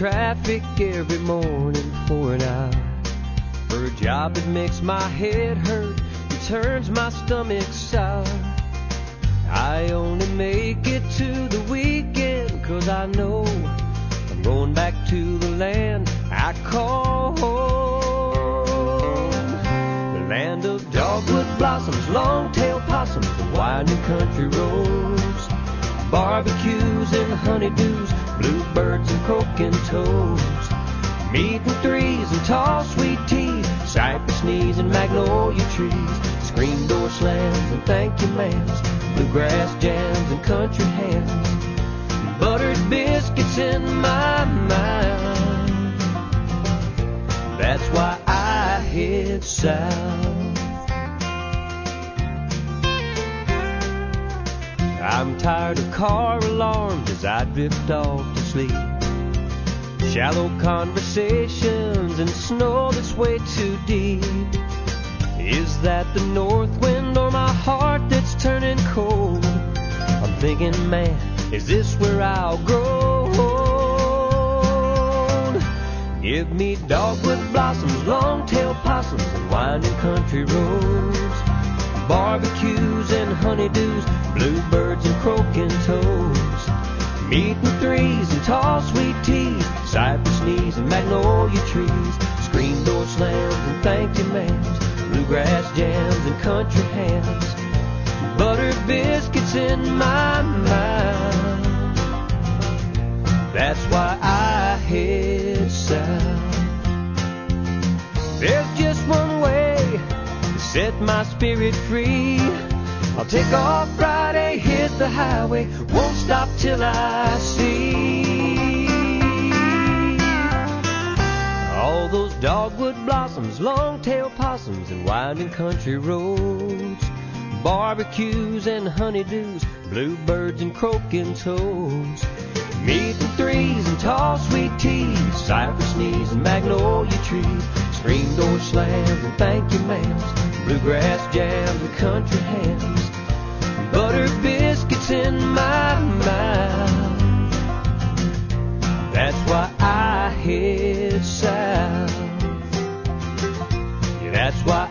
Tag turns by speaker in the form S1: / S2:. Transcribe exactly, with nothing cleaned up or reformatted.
S1: traffic every morning for an hour, for a job that makes my head hurt and turns my stomach sour. I only make it to the weekend 'cause I know I'm going back to the land I call home. The land of dogwood blossoms, long-tailed possums, and winding country roads, barbecues and honeydews, bluebirds and croaking toads, meeting threes and tall sweet teas, cypress knees and magnolia trees, screen door slams and thank you ma'ams, bluegrass jams and country hams, buttered biscuits in my mind. That's why I head south. I'm tired of car alarms as I drift off to sleep, shallow conversations and snow that's way too deep. Is that the north wind or my heart that's turning cold? I'm thinking, man, is this where I'll grow old? Give me dogwood blossoms, long-tailed possums, and winding country roads, barbecues and honeydews, bluebirds and croaking toads, meeting threes and tall sweet teas, cypress knees and magnolia trees, screen door slams and thank you ma'ams, bluegrass jams and country hams, buttered biscuits in my mind. That's why I head south. There's just one way to set my spirit free. I'll take off Friday, hit the highway, won't stop till I see all those dogwood blossoms, long-tailed possums, and winding country roads, barbecues and honeydews, bluebirds and croaking toads, meeting threes and tall sweet teas, cypress knees and magnolia trees, screen door slams and thank you ma'ams, bluegrass jams and country hams, buttered biscuits in my mouth. That's why I head south. Yeah, that's why